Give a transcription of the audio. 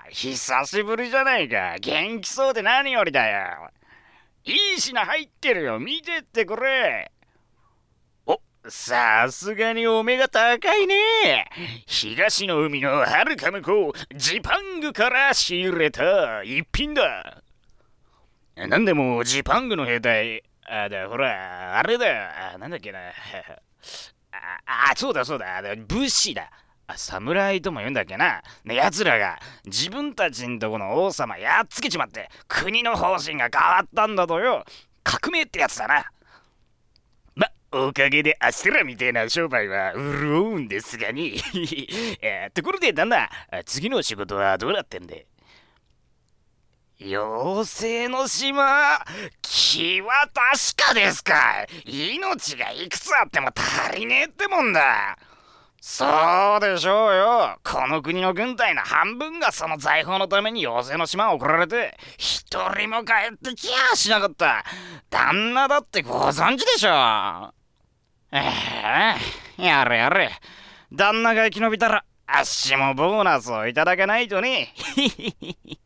久しぶりじゃないか。元気そうで何よりだよ。いい品入ってるよ。見てってくれ。お、さすがにお目が高いね。東の海のはるか向こう、ジパングから仕入れた一品だ。なんでもジパングの兵隊、ほら、あれだよ。なんだっけな。そうだそうだ。武士だ。侍とも言うんだっけな。ね、奴らが自分たちんとこの王様やっつけちまって国の方針が変わったんだとよ。革命ってやつだな。おかげであっしらみてえな商売は潤うんですがに。ところで旦那、次の仕事はどうなってんで？妖精の島、気は確かですか？命がいくつあっても足りねえってもんだ。そうでしょうよ。この国の軍隊の半分がその財宝のために妖精の島を送られて、一人も帰ってきやしなかった。旦那だってご存知でしょ。やれやれ。旦那が生き延びたら、あっしもボーナスをいただかないとね。